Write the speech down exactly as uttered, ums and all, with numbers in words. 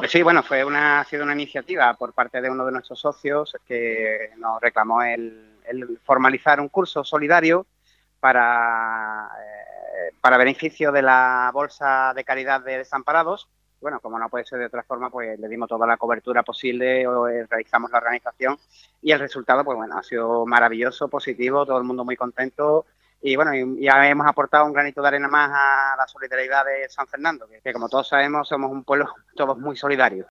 Pues sí, bueno, fue una, ha sido una iniciativa por parte de uno de nuestros socios que nos reclamó el, el formalizar un curso solidario para, eh, para beneficio de la Bolsa de Caridad de Desamparados. Bueno, como no puede ser de otra forma, pues le dimos toda la cobertura posible, o, eh, realizamos la organización y el resultado, pues bueno, ha sido maravilloso, positivo, todo el mundo muy contento. Y bueno, ya hemos aportado un granito de arena más a la solidaridad de San Fernando, que, que como todos sabemos somos un pueblo todos muy solidarios.